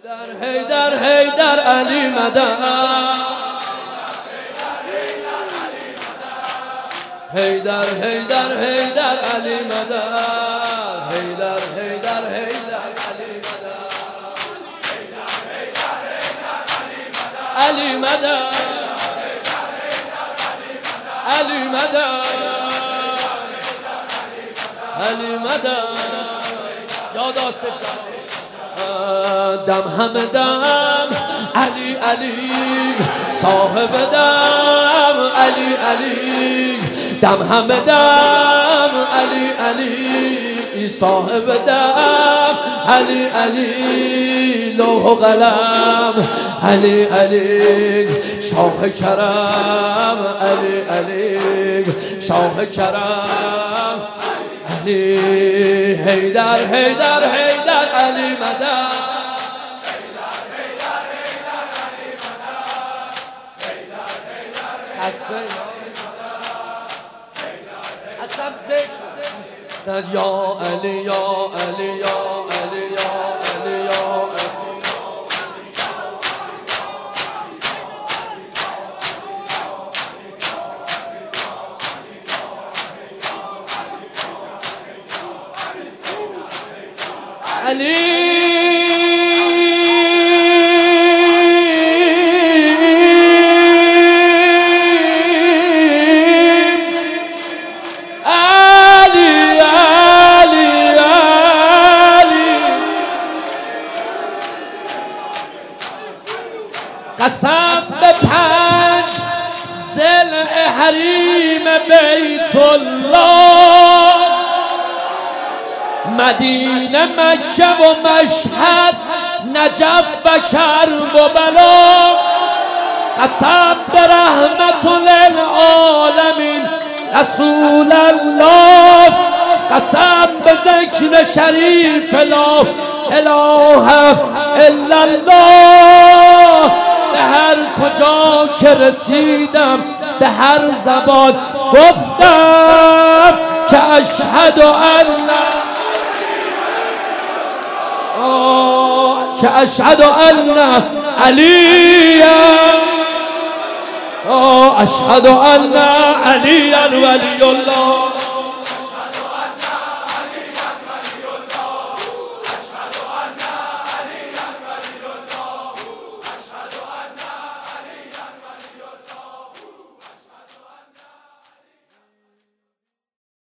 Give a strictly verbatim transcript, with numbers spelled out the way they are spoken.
حیدر حیدر علی مدد حیدر حیدر حیدر علی مدد حیدر حیدر حیدر علی مدد علی مدد علی مدد علی مدد یاد آسف دم همه دم علی علی صاحب دم علی علی دم همه دم علی علی صاحب دم علی علی لوح و قلم علی علی شاه کرم علی علی شاه کرم علی حیدر حیدر حیدر علی مدد اصلا ذکر یا علی یا علی یا علی یا علی یا علی قسم به پنج ضلع حریم بیت الله مدینه مکه و مشهد نجف و کرب و بلا قسم به رحمت للعالمین رسول الله قسم به ذکر شریف لا اله الا الله به هر کجا که رسیدم به هر زبان گفتم که اشهد ان که اشهد ان علی اشهد ان علی ولی الله